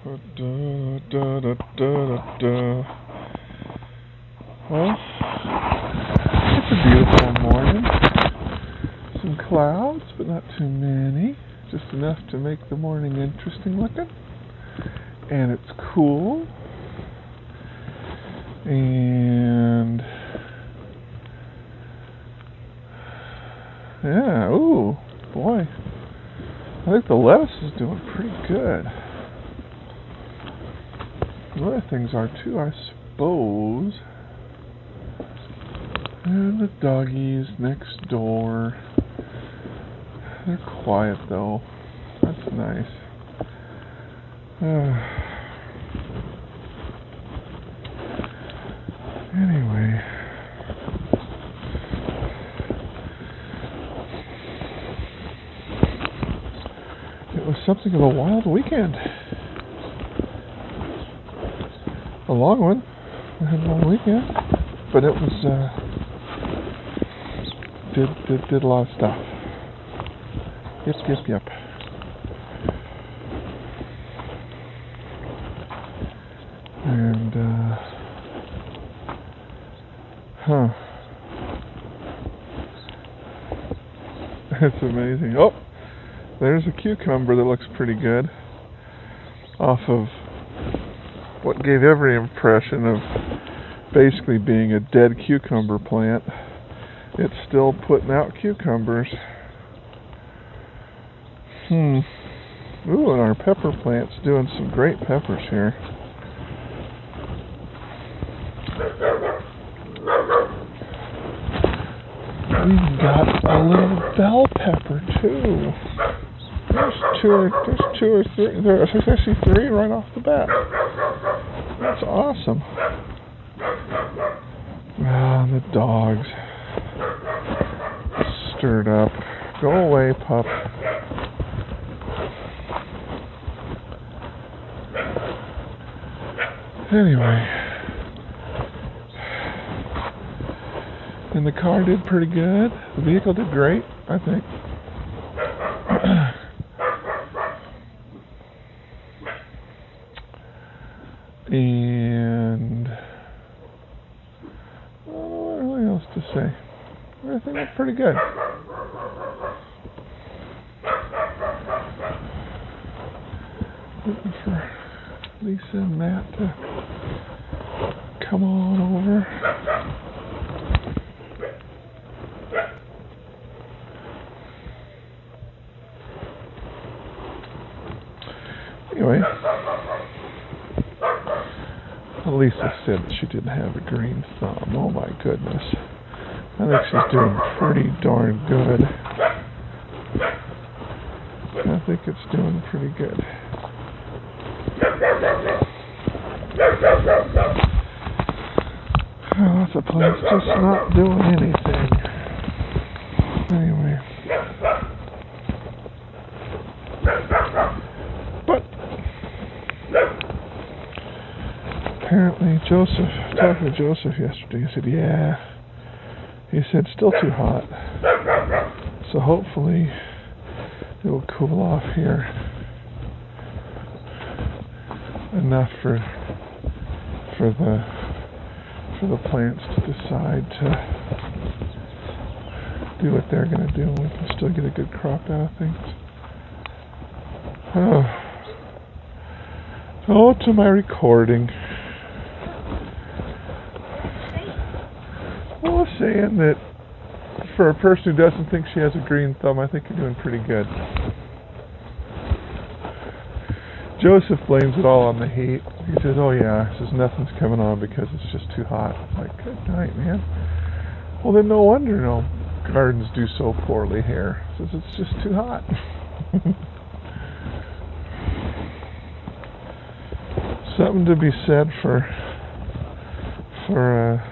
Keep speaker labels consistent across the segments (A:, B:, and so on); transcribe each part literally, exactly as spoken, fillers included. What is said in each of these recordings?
A: Da, da, da, da, da. Well, it's a beautiful morning. Some clouds, but not too many. Just enough to make the morning interesting looking. And it's cool. And yeah, ooh, boy. I think the lettuce is doing pretty good. The other things are too, I suppose. And the doggies next door. They're quiet though. That's nice. Uh, anyway. It was something of a wild weekend. A long one. I had a long weekend. But it was, uh, did, did, did a lot of stuff. Yep, yep, yep. And, uh, huh. It's amazing. Oh, there's a cucumber that looks pretty good. Off of what gave every impression of basically being a dead cucumber plant. It's still putting out cucumbers. Hmm. Ooh, and our pepper plant's doing some great peppers here. We've got a little bell pepper too. There's two or there's two or three. There's actually three right off the bat. That's awesome. Ah, the dogs stirred up. Go away, pup. Anyway, and the car did pretty good. The vehicle did great, I think. And I don't know what really else to say. Everything went pretty good. Waiting for Lisa and Matt to come on over. Anyway, Lisa said she didn't have a green thumb. Oh my goodness. I think she's doing pretty darn good. I think it's doing pretty good. Lots of plants just not doing anything. Anyway. But apparently Joseph, talking to Joseph yesterday, he said, yeah. He said, still too hot. So hopefully it will cool off here enough for for the for the plants to decide to do what they're going to do, and we can still get a good crop out of things. Oh, oh to my recording. I was saying that for a person who doesn't think she has a green thumb, I think you're doing pretty good. Joseph blames it all on the heat. He says, oh yeah, he says nothing's coming on because it's just too hot. I'm like, good night, man. Well, then no wonder no gardens do so poorly here. He says it's just too hot. Something to be said for for uh,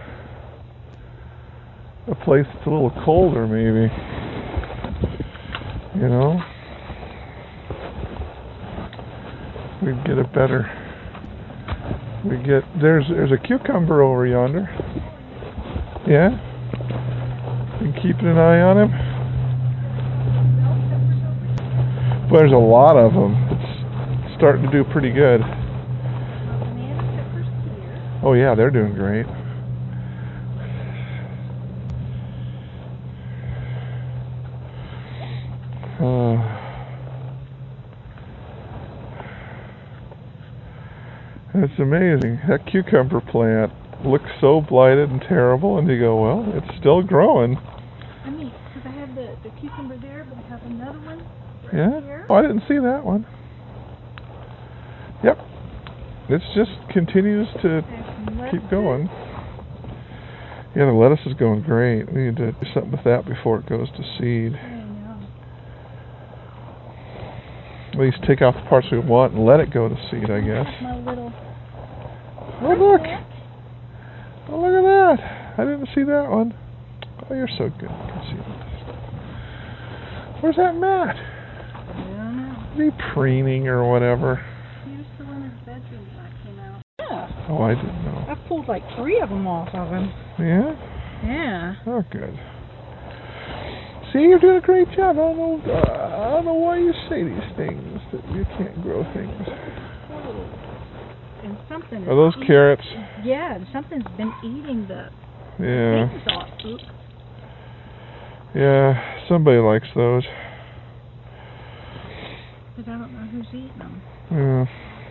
A: a place that's a little colder, maybe. You know? We'd get a better... We get... There's there's a cucumber over yonder. Yeah? Been keeping an eye on him? But there's a lot of them. It's starting to do pretty good. Oh yeah, they're doing great. Uh, it's amazing. That cucumber plant looks so blighted and terrible, and you go, well, it's still growing.
B: I mean, because I have the, the cucumber there, but I have another one right
A: Yeah?
B: here.
A: Oh, I didn't see that one. Yep. It just continues to keep going. Yeah, the lettuce is going great. We need to do something with that before it goes to seed.
B: I know.
A: At least take out the parts we want and let it go to seed, I guess.
B: My little...
A: Oh, look! Oh, look at that! I didn't see that one. Oh, you're so good. You can see it. Where's that Matt?
B: I don't know.
A: Is he preening or whatever?
B: He was still in his bedroom when I came out. Yeah.
A: Oh, I didn't know.
B: I pulled like three of them off of him.
A: Yeah?
B: Yeah.
A: Oh, good. See, you're doing a great job. I don't know, uh, I don't know why you say these things, that you can't grow things.
B: And something
A: Are those
B: eating,
A: carrots?
B: Yeah, and something's been eating the
A: Yeah.
B: things off. Oop.
A: Yeah, somebody likes those.
B: But I don't know who's eating them.
A: Yeah.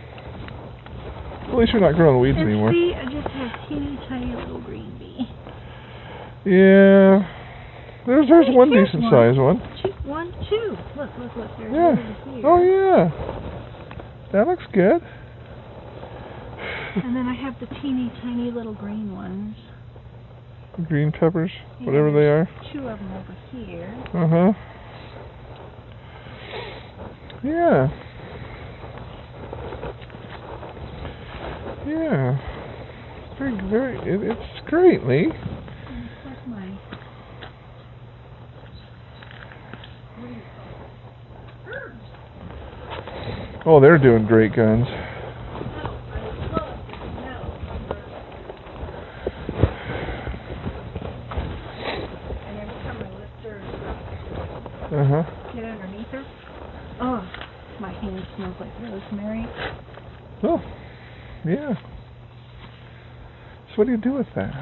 A: At least you're not growing weeds
B: And
A: anymore.
B: see, I just have teeny tiny little green bee.
A: Yeah. There's there's
B: Hey,
A: one
B: here's
A: decent
B: one.
A: sized one.
B: Two, one, two. Look, look, look. There's
A: Yeah.
B: one over here.
A: Oh yeah. That looks good.
B: And then I have the teeny tiny little green ones.
A: Green peppers,
B: Yeah,
A: whatever they are.
B: Two of them over here.
A: Uh huh. Yeah. Yeah. Very, very. It, it's great, Lee.
B: And of course my. What do you call it? Herbs.
A: Oh, they're doing great guns. Uh huh.
B: Get underneath her. Oh, my hand smells like rosemary.
A: Oh, yeah. So what do you do with that?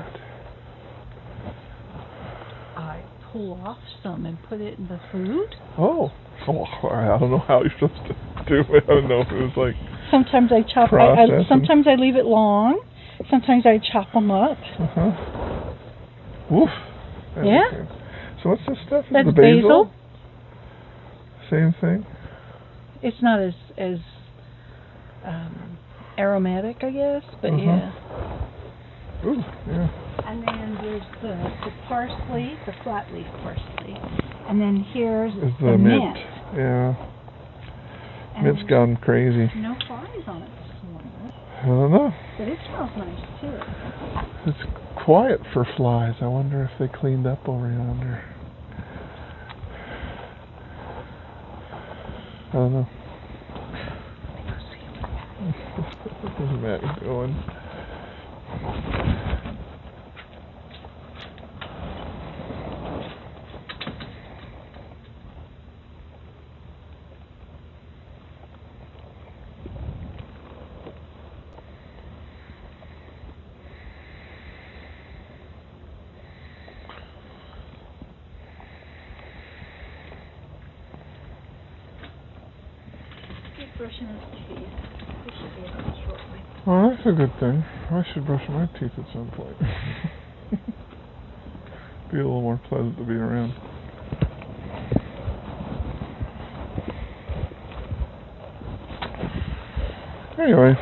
B: I pull off some and put it in the food.
A: Oh, oh I don't know how you're supposed to do it. I don't know if it was like.
B: Sometimes I chop. I, I, sometimes I leave it long. Sometimes I chop them up.
A: Uh huh. Woof. That
B: Yeah.
A: So what's this stuff?
B: That's
A: the basil?
B: basil.
A: Same thing.
B: It's not as as um, aromatic, I guess, but
A: uh-huh.
B: yeah.
A: Ooh, yeah.
B: And then there's the, the parsley, the flat leaf parsley, and then here's
A: It's the,
B: the mint.
A: mint. Yeah.
B: And
A: Mint's gone crazy.
B: No flies on it this morning.
A: I don't know.
B: But it smells nice too.
A: It's quiet for flies. I wonder if they cleaned up over yonder. I don't know. What is Matt doing?
B: Brushing his teeth. He should be able to shortly.
A: Well, that's a good thing. I should brush my teeth at some point. Be a little more pleasant to be around. Anyway.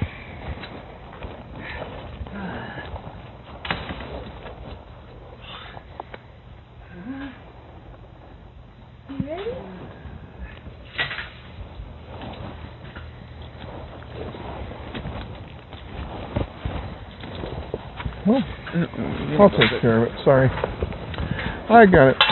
B: You ready?
A: Well, I'll take care of it. Sorry. I got it.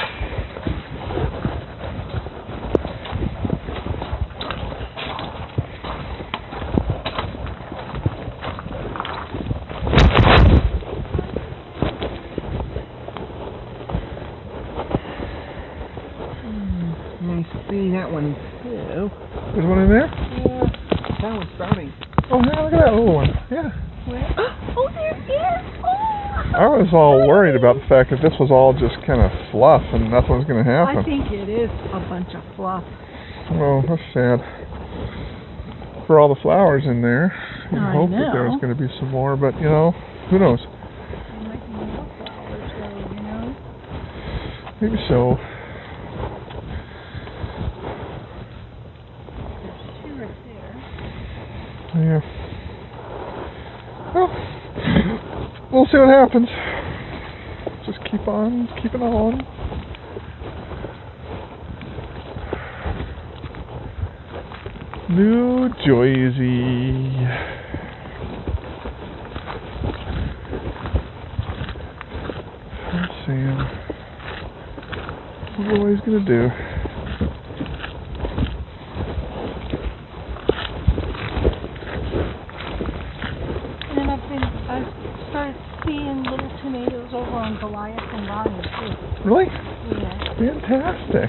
C: I see that one too.
A: There's one in there?
C: Yeah. That one's sprouting.
A: Oh, yeah, look at that little one. Yeah.
B: Where? Oh, there he is! Oh!
A: I was all worried about the fact that this was all just kind of fluff and nothing was going to happen.
B: I think it is a bunch of fluff.
A: Oh, that's sad. For all the flowers in there, you'd
B: I
A: hope that there was
B: know.
A: going to be some more, but you know, who knows?
B: There might be more flowers though, you know?
A: Maybe so.
B: There's two right there.
A: Yeah. Well, we'll see what happens. Just keep on keeping on. New Jersey. Let's see. What he's gonna do?
B: And then I've been, I've started seeing little tomatoes over on Goliath and Bonnie too.
A: Really?
B: Yeah.
A: Fantastic.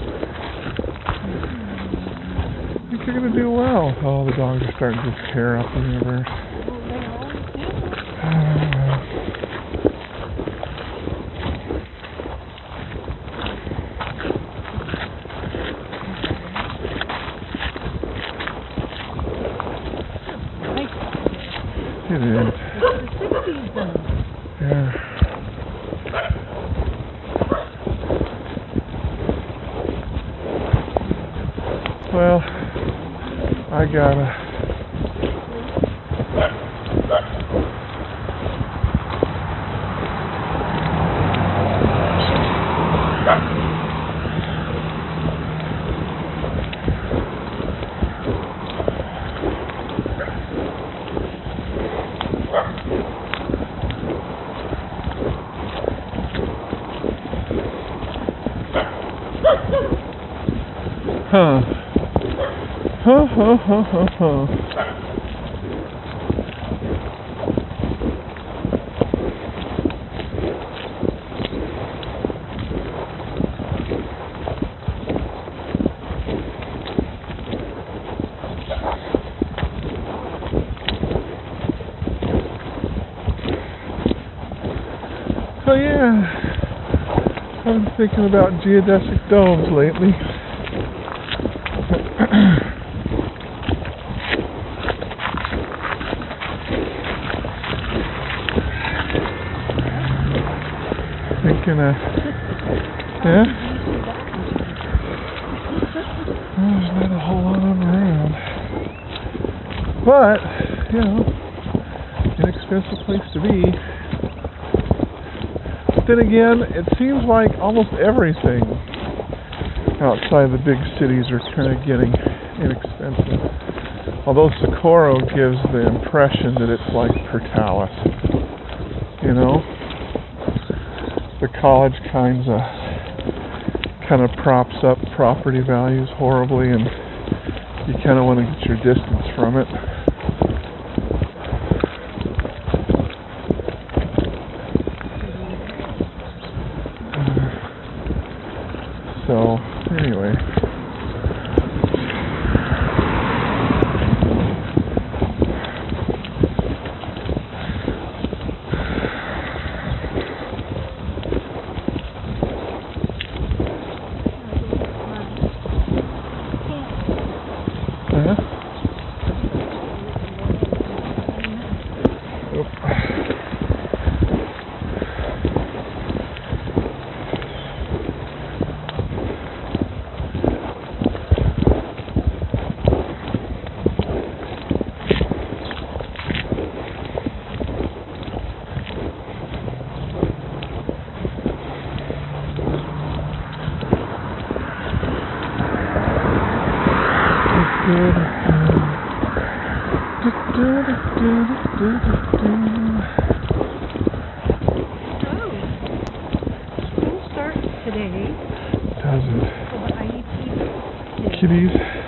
A: I think you're gonna do well. Oh, the dogs are starting to tear up the universe.
B: Well, they always do. Nice out here.
A: It is.
B: It's the sixties zone.
A: Yeah. Well, I gotta. Huh. Huh, huh, huh, huh, huh. So yeah, I've been thinking about geodesic domes lately. Thinking of, yeah? Well, there's not a whole lot of them around. But, you know, inexpensive place to be. But then again, it seems like almost everything outside the big cities are kind of getting inexpensive. Although Socorro gives the impression that it's like Portales. You know? The college kinds of kind of props up property values horribly, and you kind of want to get your distance from it. Uh, so, anyway. Uh-huh.
B: School starts today.
A: Does it?
B: For the I E P kids.
A: Kitties.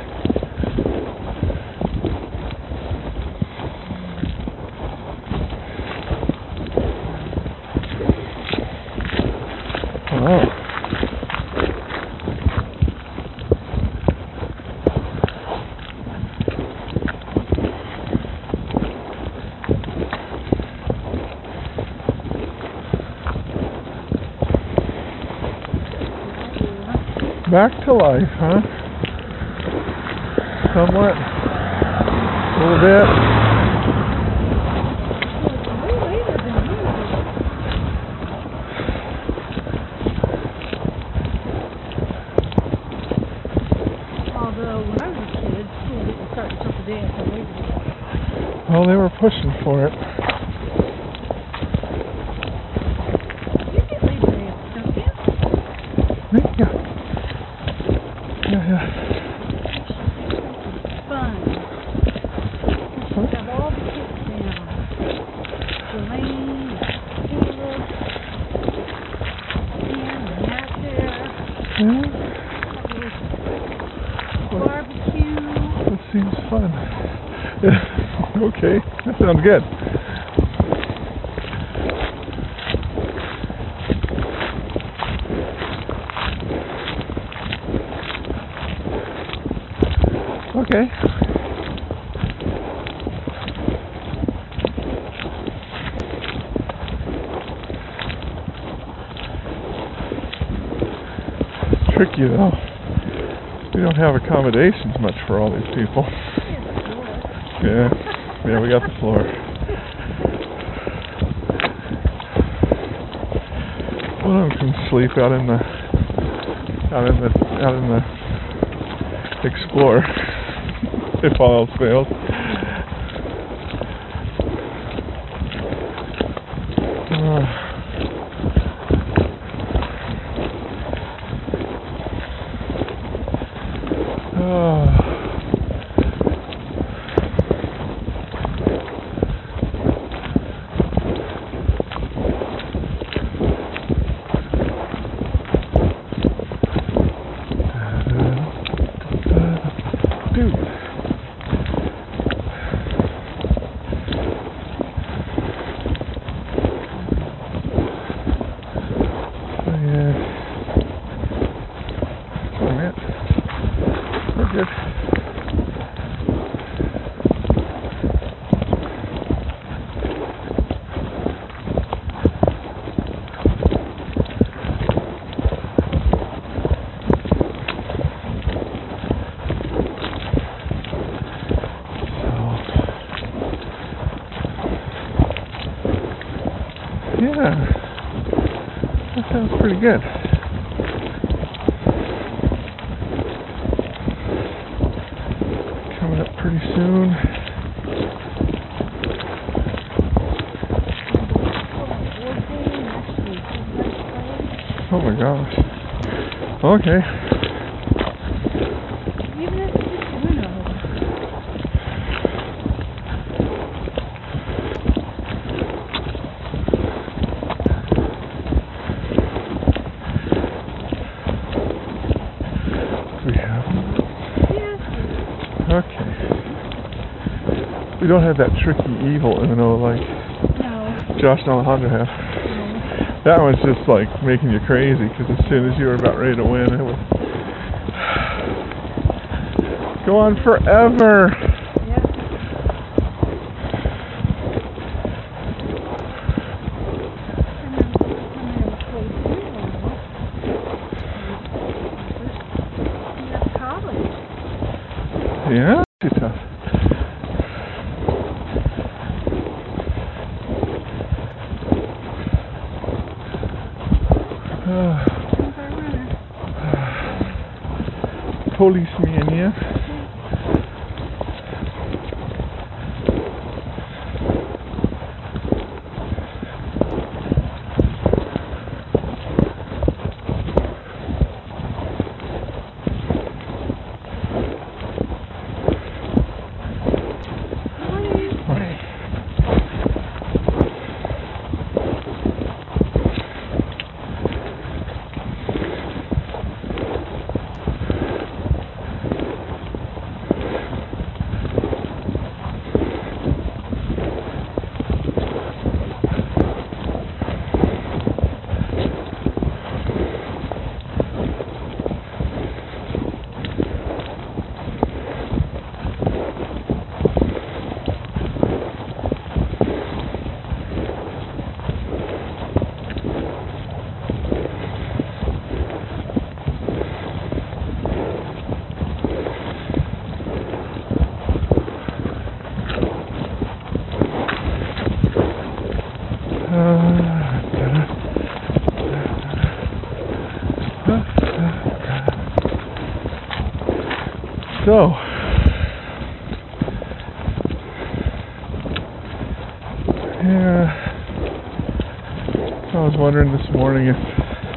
A: Oh. back to life, huh? Somewhat. A little bit.
B: Way later than usual. Although when I was a kid, school didn't start until the day after Labor Day.
A: Well, they were pushing for it.
B: You get Labor Day, don't you?
A: Yeah. Yeah, yeah.
B: Fun. We have all the kids down. Elaine, Caleb, Ian, and Matt there.
A: Yeah.
B: Barbecue.
A: That seems fun. Yeah. Okay, that sounds good. Okay. Tricky though. We don't have accommodations much for all these people. Yeah, yeah, we got the floor. One of them can sleep out in the, out in the, out in the Explorer, if all else fails. Uh, uh, Dude. Oh, yeah. Oh, man. We're good. Yeah, that sounds pretty good. Coming up pretty soon. Oh my gosh. Okay.
B: Even if it's just winter.
A: We have.
B: Yes.
A: Okay. We don't have that tricky evil Uno like
B: No.
A: Josh and Alejandro have.
B: No.
A: That one's just like making you crazy because as soon as you were about ready to win, it would go on forever.
B: Yep. I remember the first time I ever played Uno. Year of college.
A: Yeah, too tough. Uh, Policeman, yeah. So, yeah, I was wondering this morning if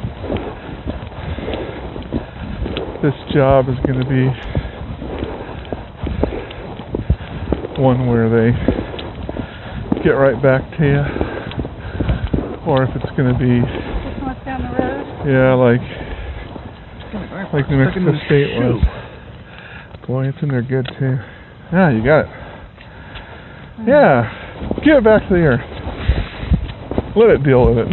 A: this job is going to be one where they get right back to you, or if it's going to be,
B: Just went down the road.
A: yeah, like like New Mexico State was. Boy, it's in there good too. Yeah, you got it. Yeah, give it back to the earth. Let it deal with it.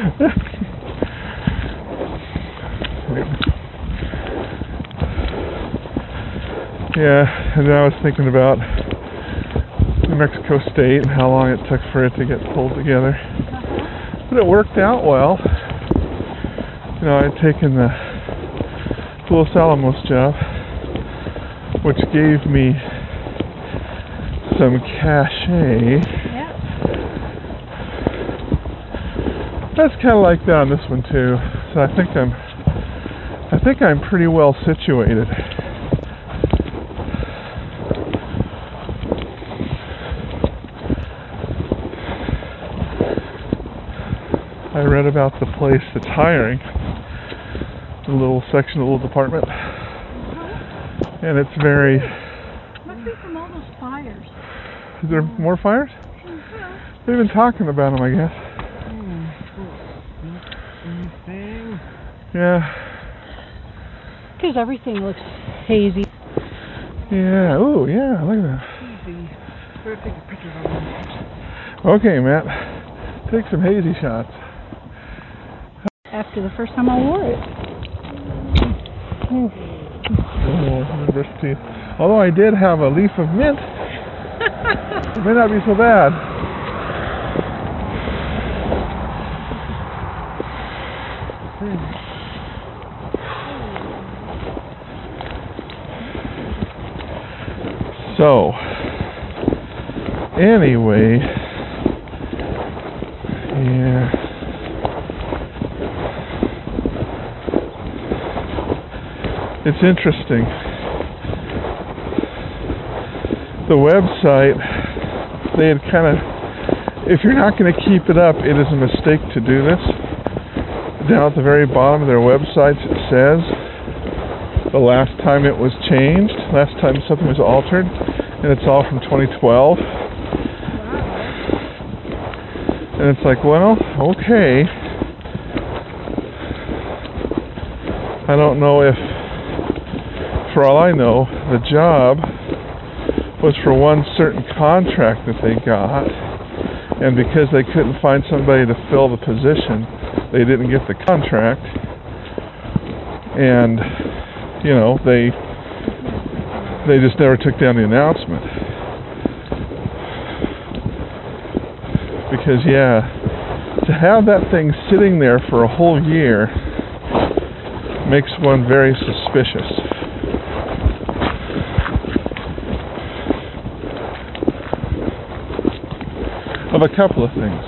A: Yeah, and then I was thinking about New Mexico State and how long it took for it to get pulled together. But it worked out well. You know, I'd taken the Los Alamos job, which gave me some cachet.
B: Yeah.
A: That's kind of like that on this one too. So I think I'm, I think I'm pretty well situated. I read about the place that's hiring, the little section, the little department, and it's very.
B: Must be from all those fires.
A: Is there more fires?
B: Mm-hmm.
A: They've been talking about them, I guess.
C: Anything?
A: Yeah.
B: Because everything looks hazy.
A: Yeah. Ooh, yeah. Look at that.
C: Easy. Better take a picture of them.
A: Okay, Matt. Take some hazy shots.
B: After the first time I wore it.
A: Oh, university. Although I did have a leaf of mint, it may not be so bad. So, anyway, yeah. It's interesting. The website, they had kind of, if you're not going to keep it up, it is a mistake to do this. Down at the very bottom of their websites it says the last time it was changed, last time something was altered, and it's all from twenty twelve. And it's like, well, okay. I don't know if, for all I know, the job was for one certain contract that they got, and because they couldn't find somebody to fill the position, they didn't get the contract, and, you know, they they just never took down the announcement. Because, yeah, to have that thing sitting there for a whole year makes one very suspicious. Of a couple of things.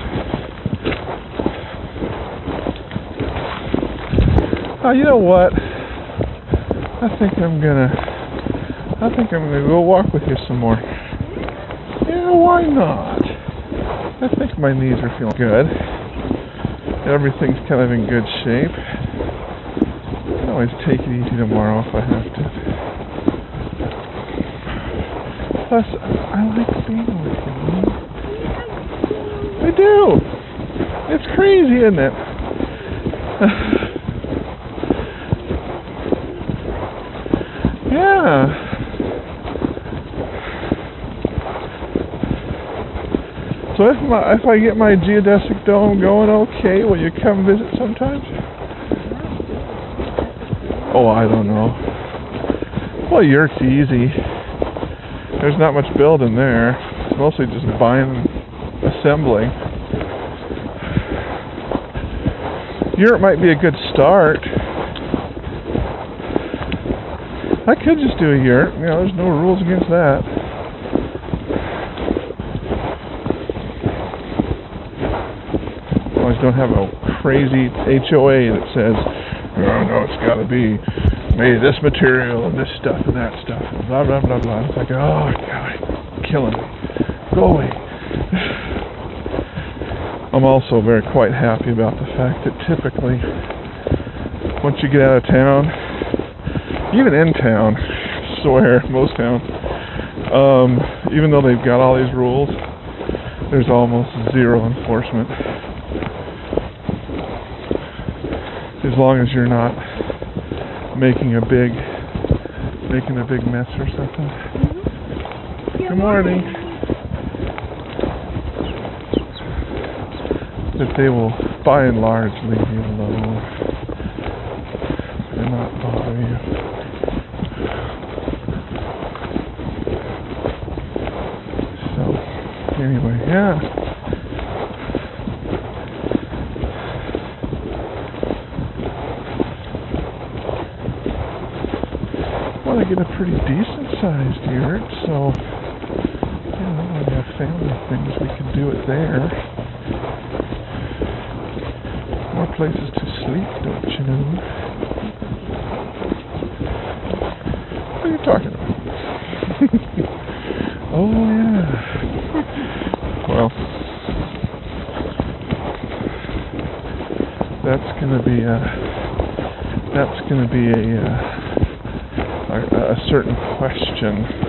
A: Oh, you know what? I think I'm gonna. I think I'm gonna go walk with you some more. Yeah, why not? I think my knees are feeling good. Everything's kind of in good shape. I can always take it easy tomorrow if I have to. Plus, I like being with you. I do. It's crazy, isn't it? Yeah. So if my if I get my geodesic dome going okay, will you come visit sometimes? Oh, I don't know. Well, yurt's easy. There's not much building there. It's mostly just buying and assembling. Yurt might be a good start. I could just do a yurt. You know, there's no rules against that. Don't have a crazy H O A that says, oh no, it's got to be made this material and this stuff and that stuff and blah blah blah blah. It's like, oh god, killing me. Go away. I'm also very quite happy about the fact that typically, once you get out of town, even in town, I swear, most towns, um, even though they've got all these rules, there's almost zero enforcement. As long as you're not making a big, making a big mess or something.
B: Mm-hmm.
A: Good morning. That they will, by and large, leave you alone and not bother you. So, anyway, yeah. Well, I get a pretty decent-sized yurt, so, you know, when we have family things, we can do it there. More places to sleep, don't you know? What are you talking about? Oh, yeah. Well, that's gonna be a, that's gonna be a, a, a certain question.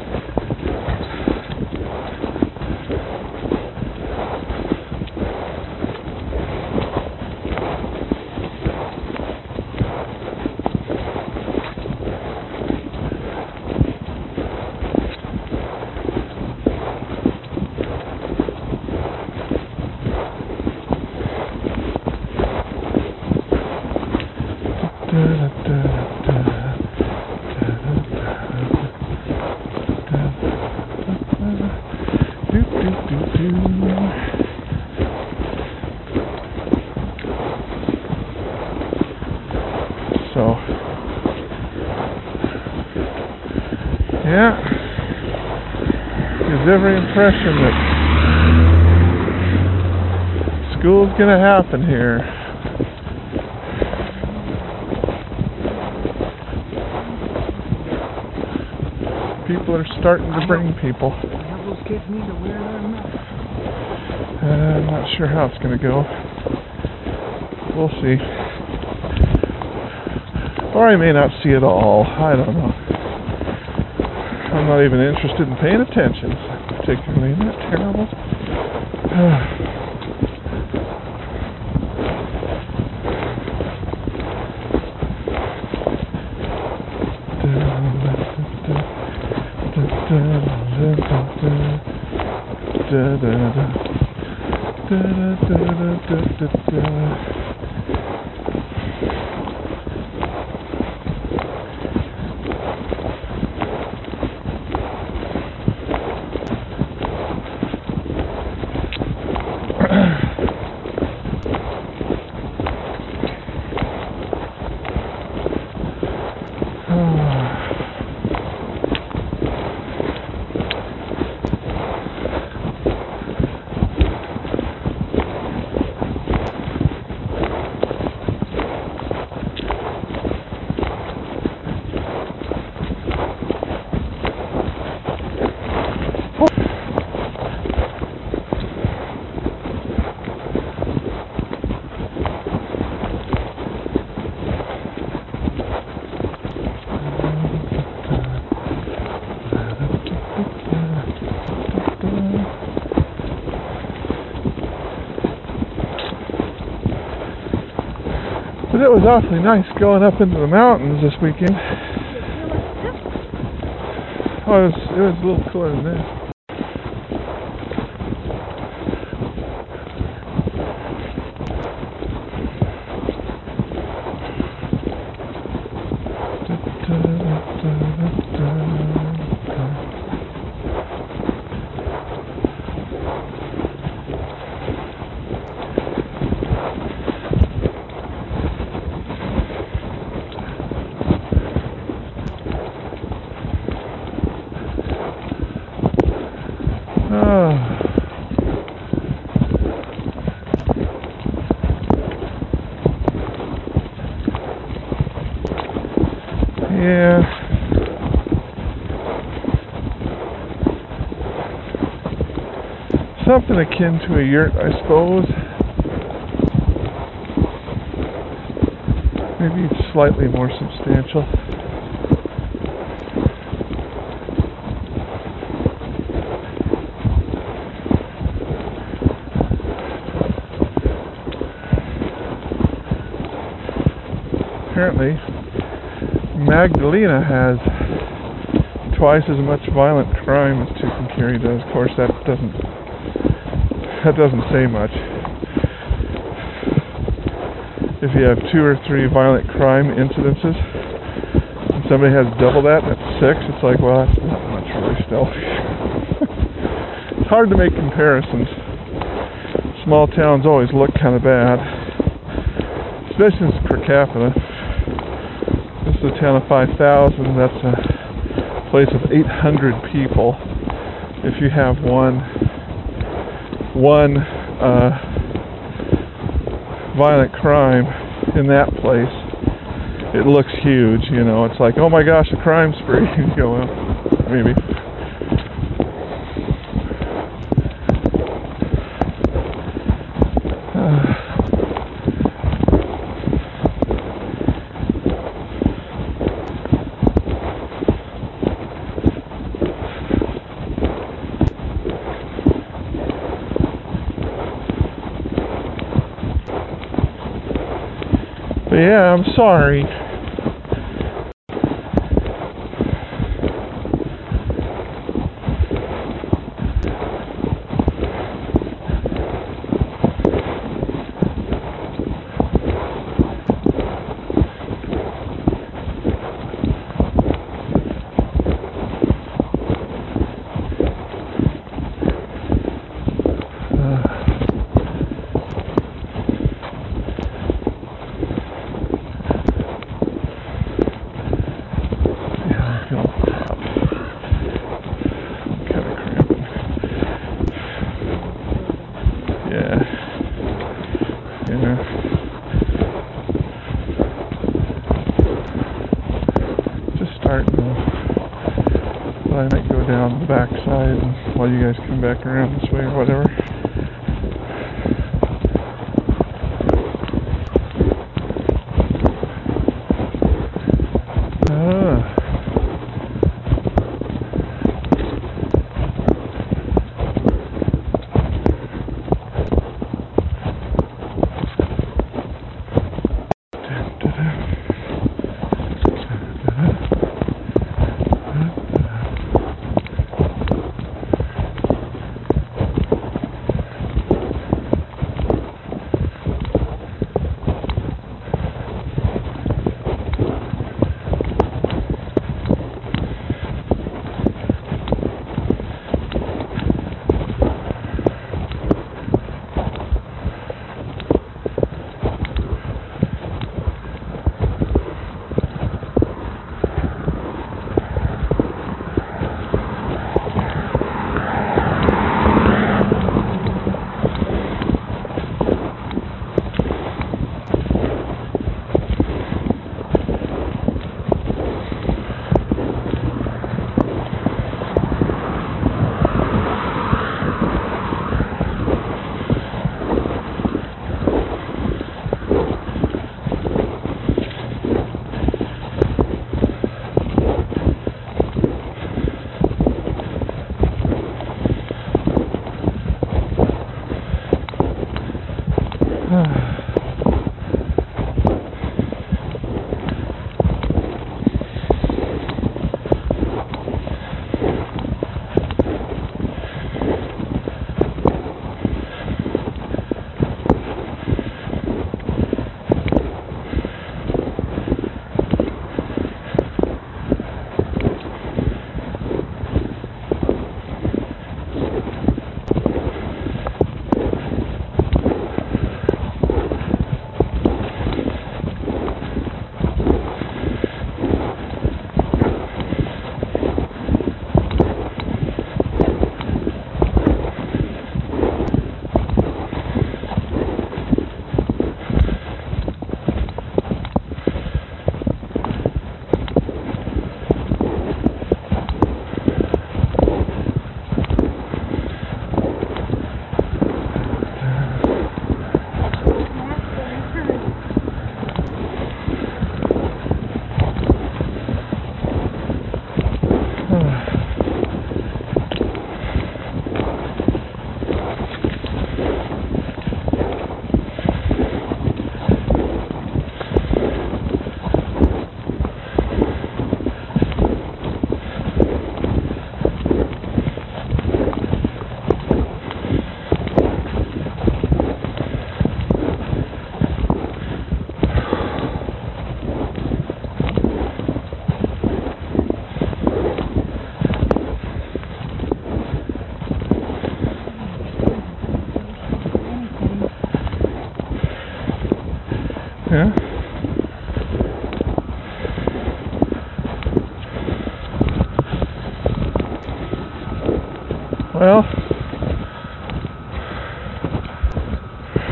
A: So, yeah, gives every impression that school's gonna happen here. People are starting to bring people.
C: Have those kids need to wear their masks?
A: Uh, I'm not sure how it's gonna go. We'll see. Or I may not see it all. I don't know. I'm not even interested in paying attention, particularly. Isn't that terrible? But it was awfully nice going up into the mountains this weekend. Oh, it was, it was a little cooler than this. something akin to a yurt, I suppose. Maybe it's slightly more substantial. Apparently, Magdalena has twice as much violent crime as Tucumcari does. Of course, that doesn't that doesn't say much. If you have two or three violent crime incidences, and somebody has double that, that's six. It's like, well, that's not much really still. It's hard to make comparisons. Small towns always look kind of bad, especially since per capita. This is a town of five thousand. That's a place of eight hundred people. If you have one, one uh, violent crime in that place, it looks huge. You know, it's like, oh my gosh, a crime spree. You go, well, maybe. Uh, But yeah, I'm sorry. But I might go down the back side and while you guys come back around this way or whatever. Ah.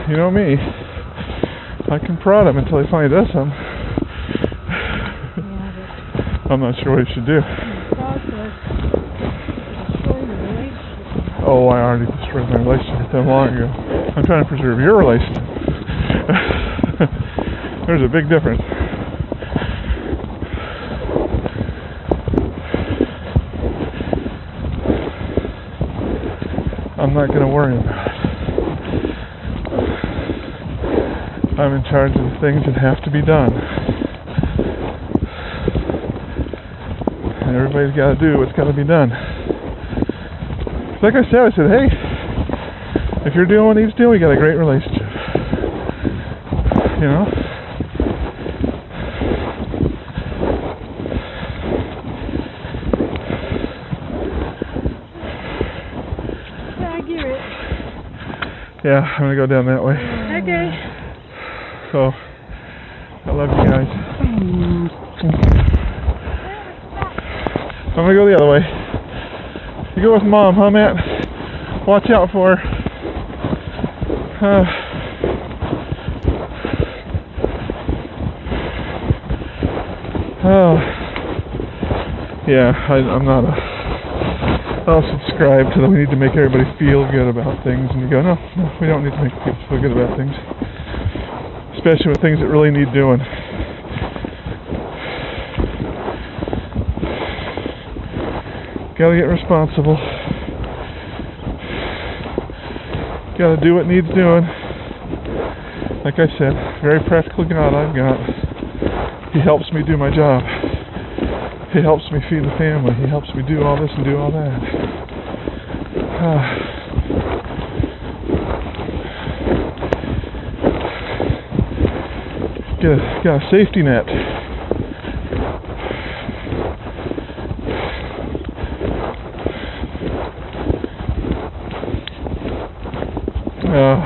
A: you know me. I can prod him until he finally does something.
B: Yeah,
A: I'm not sure what he should do.
B: but the process to destroy the relationship.
A: Oh, I already destroyed my relationship with him long ago. I'm trying to preserve your relationship. There's a big difference. I'm not going to worry about it. I'm in charge of the things that have to be done. And everybody's got to do what's got to be done. Like I said, I said, hey, if you're doing what needs to do, we got a great relationship. You know?
B: Yeah, I get it.
A: Yeah, I'm going to go down that way.
B: Okay.
A: So, I love you guys. I'm going to go the other way. You go with Mom, huh, Matt? Watch out for her. Uh, oh. Yeah, I, I'm not a... I don't subscribe to that we need to make everybody feel good about things. And you go, no, no, we don't need to make people feel good about things. Especially with things that really need doing. Gotta get responsible. Gotta do what needs doing. Like I said, very practical God I've got. He helps me do my job. He helps me feed the family. He helps me do all this and do all that. Uh, Got a, got a safety net. Uh,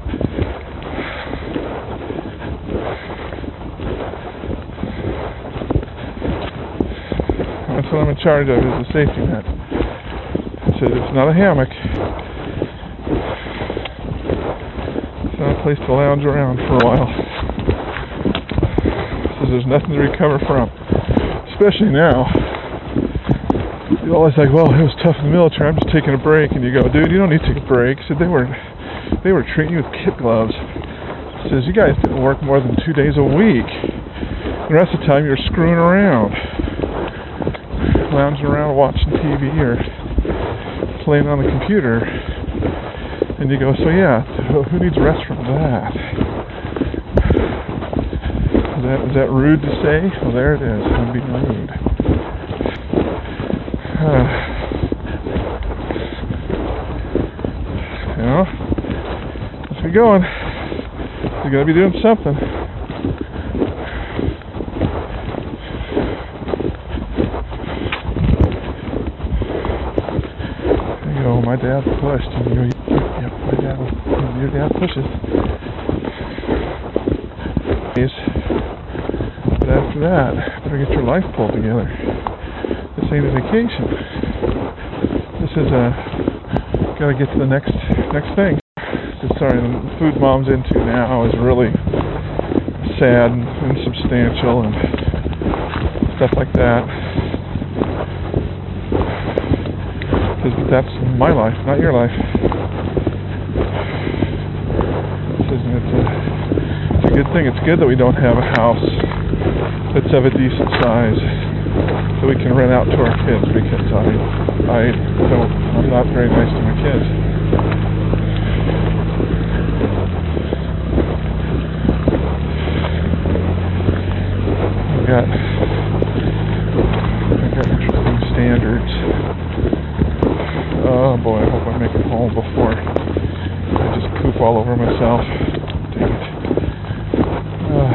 A: that's what I'm in charge of, is the safety net. I said it's not a hammock. It's not a place to lounge around for a while. There's nothing to recover from, especially now. You're always like, well, it was tough in the military, I'm just taking a break. And you go, dude, you don't need to take a break. He said they were they were treating you with kid gloves. He says, you guys didn't work more than two days a week. The rest of the time you're screwing around, lounging around watching T V or playing on the computer. And you go, so yeah, who needs rest from that? Is that, is that rude to say? Well, there it is. I'm being rude. Uh, you know, let's be going. You gotta be doing something. You go, my dad pushed. And you go, yep, my dad, your dad pushes. But after that, better get your life pulled together. This ain't a vacation. This is a gotta get to the next next thing. So sorry, the food Mom's into now is really sad and insubstantial and stuff like that. Because that's my life, not your life. This isn't it's a it's a good thing. It's good that we don't have a house that's of a decent size that we can rent out to our kids, because I I don't I'm not very nice to my kids. I've got I've got interesting standards. Oh boy, I hope I make it home before I just poop all over myself. Dang it. Uh,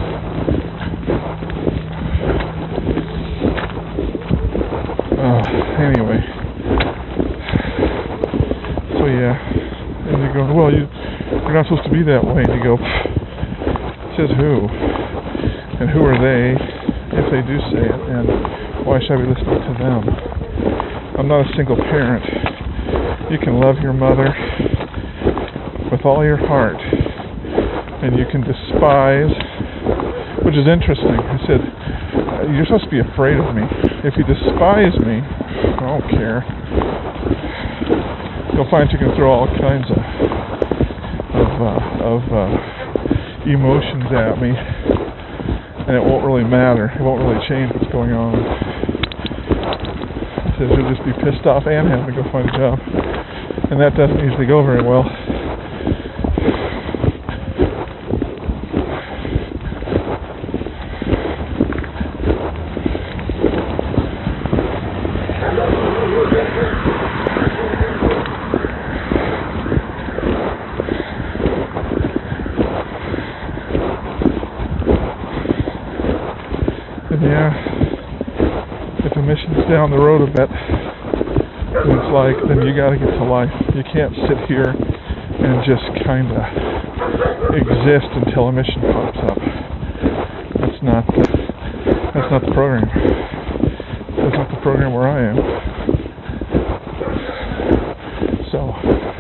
A: Uh, anyway, so yeah, and you go, well, you, you're not supposed to be that way, and you go, says who, and who are they, if they do say it, and why should I be listening to them? I'm not a single parent. You can love your mother with all your heart, and you can despise, which is interesting. I said, uh, you're supposed to be afraid of me. If you despise me, I don't care. You'll find you can throw all kinds of of, uh, of uh, emotions at me, and it won't really matter. It won't really change what's going on. He says you'll just be pissed off and have to go find a job, and that doesn't usually go very well. And yeah, if emissions down the road a bit, then it's like, then you gotta get to life. You can't sit here and just kinda exist until emission pops up. That's not, that's not the program. That's not the program where I am. So,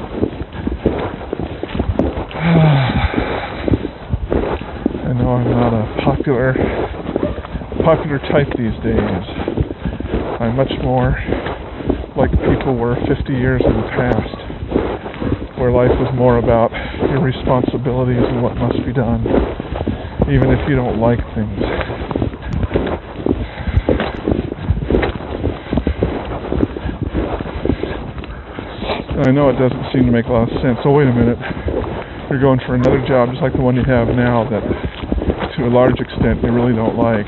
A: I know I'm not a popular popular type these days. I'm much more like people were fifty years in the past, where life was more about your responsibilities and what must be done, even if you don't like things. I know it doesn't seem to make a lot of sense. Oh, wait a minute. You're going for another job just like the one you have now that, to a large extent, you really don't like.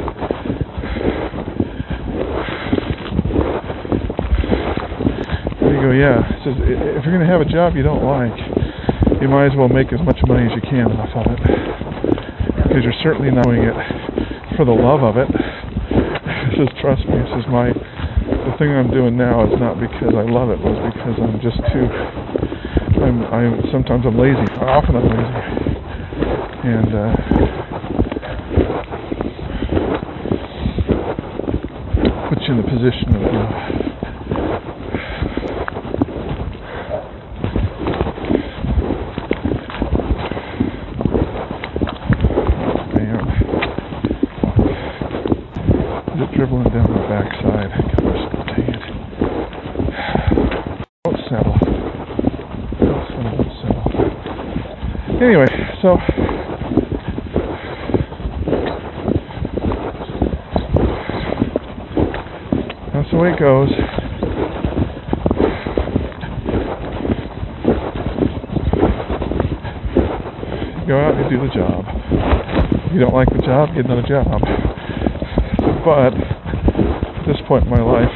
A: And you go, yeah. It says, if you're going to have a job you don't like, you might as well make as much money as you can off of it. Because you're certainly not doing it for the love of it. It says, trust me. It says, my... the thing I'm doing now is not because I love it, it's because I'm just too, I'm, I'm, sometimes I'm lazy, often I'm lazy, and, uh, puts you in the position of, you know, man, is it dribbling down my backside? Don't settle. Don't settle, don't settle. Anyway, so that's the way it goes. You go out and you do the job. If you don't like the job, get another job. But at this point in my life,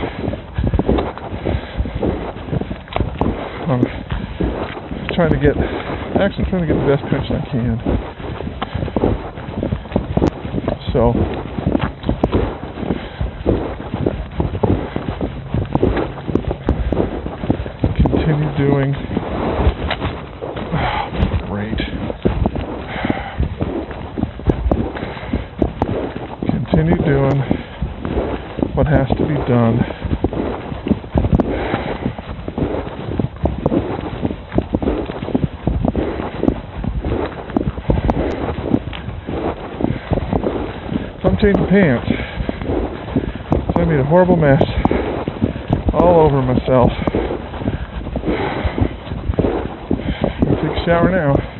A: I'm trying to get, actually trying to get the best pension I can. So, continue doing, oh, great. Continue doing what has to be done. I'm changing pants. So I made a horrible mess all over myself. I'm gonna take a shower now.